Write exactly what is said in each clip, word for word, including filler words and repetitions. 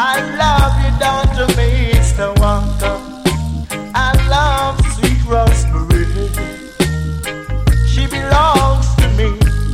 I love you down to Mister Walker. I love sweet Rosemary. She belongs to me.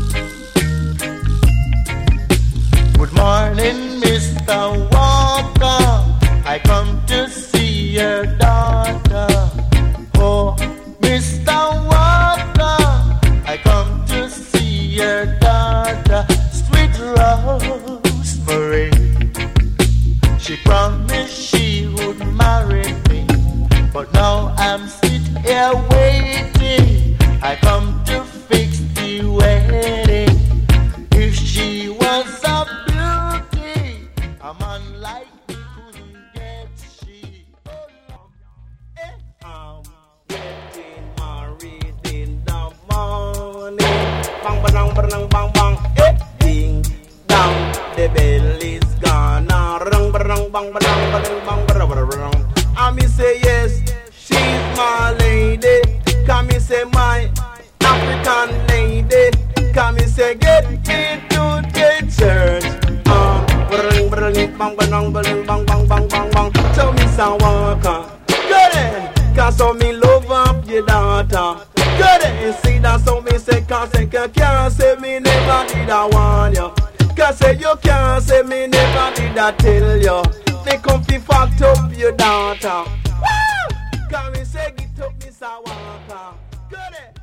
Good morning, Mister Walker. I come to see your daughter. Oh, Mister Walker, I come to see your daughter, sweet Rosemary. She promised she would marry me, but now I'm sitting here waiting. I come to fix the wedding. If she was a beauty, a man like me couldn't get she. Oh, Lord. Eh? I'm getting married in the morning. Bang, bang, bang, bang, bang. Eh? Ding, dong, the bell is gonna rung, bang, bang, bang, bang, bang, bang, bang, bang. I me say yes, she's my lady. Can me say my African lady. Can me say get me to the church. Uh, bang, bang, bang, bang, bang, bang, bang, bang, bang, bang. Tell me some Walker. Good it, cause so me love up your daughter. Good it, see that so me say cause you can't say me never did I want you. Cause say you can't say me never did I tell you. Me come fi fucked up your daughter. Woo! Cause me say get up Mister Walker. Good it.